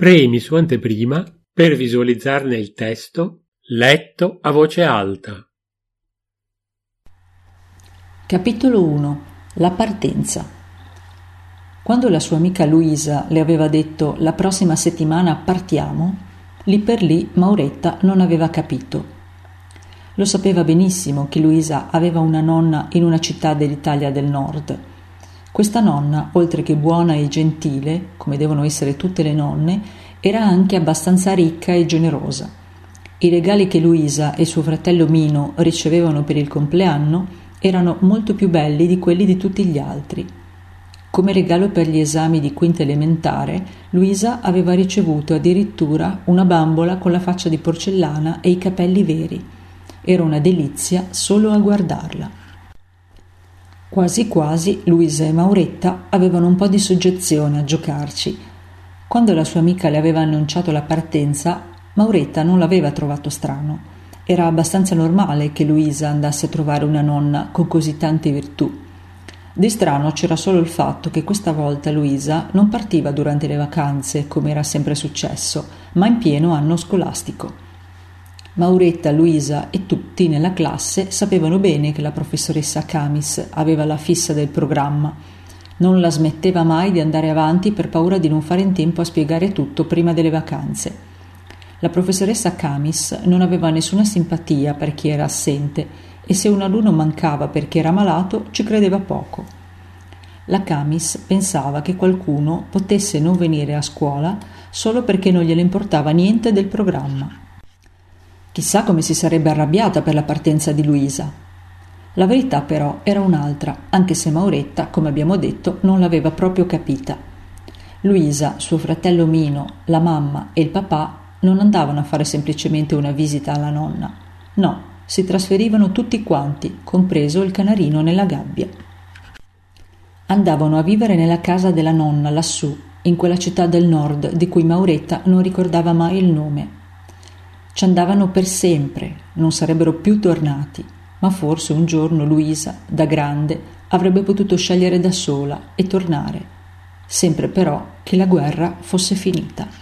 Premi su anteprima per visualizzarne il testo letto a voce alta. Capitolo 1. La partenza. Quando la sua amica Luisa le aveva detto «la prossima settimana partiamo», lì per lì Mauretta non aveva capito. Lo sapeva benissimo che Luisa aveva una nonna in una città dell'Italia del Nord. Questa nonna, oltre che buona e gentile, come devono essere tutte le nonne, era anche abbastanza ricca e generosa. I regali che Luisa e suo fratello Mino ricevevano per il compleanno erano molto più belli di quelli di tutti gli altri. Come regalo per gli esami di quinta elementare, Luisa aveva ricevuto addirittura una bambola con la faccia di porcellana e i capelli veri. Era una delizia solo a guardarla. Quasi quasi Luisa e Mauretta avevano un po' di soggezione a giocarci. Quando la sua amica le aveva annunciato la partenza, Mauretta non l'aveva trovato strano. Era abbastanza normale che Luisa andasse a trovare una nonna con così tante virtù. Di strano c'era solo il fatto che questa volta Luisa non partiva durante le vacanze, come era sempre successo, ma in pieno anno scolastico. Mauretta, Luisa e tutti nella classe sapevano bene che la professoressa Camis aveva la fissa del programma. Non la smetteva mai di andare avanti per paura di non fare in tempo a spiegare tutto prima delle vacanze. La professoressa Camis non aveva nessuna simpatia per chi era assente e se un alunno mancava perché era malato ci credeva poco. La Camis pensava che qualcuno potesse non venire a scuola solo perché non gliele importava niente del programma. Chissà come si sarebbe arrabbiata per la partenza di Luisa. La verità però era un'altra, anche se Mauretta, come abbiamo detto, non l'aveva proprio capita. Luisa, suo fratello Mino, la mamma e il papà non andavano a fare semplicemente una visita alla nonna. No, si trasferivano tutti quanti, compreso il canarino nella gabbia. Andavano a vivere nella casa della nonna lassù, in quella città del nord di cui Mauretta non ricordava mai il nome. Ci andavano per sempre, non sarebbero più tornati, ma forse un giorno Luisa, da grande, avrebbe potuto scegliere da sola e tornare, sempre però che la guerra fosse finita.